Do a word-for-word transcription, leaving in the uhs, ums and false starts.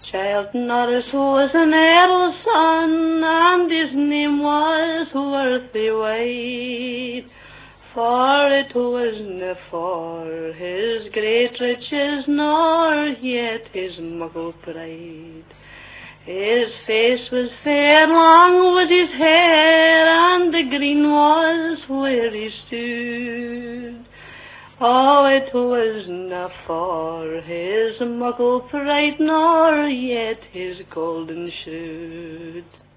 Child Norris was an earl's son, and his name was Worthy Wide, for it wasna for his great riches, nor yet his muckle pride. His face was fair, long was his hair, and the green was where he stood. Oh, it wasna for his muckle pride, nor yet his golden shroud.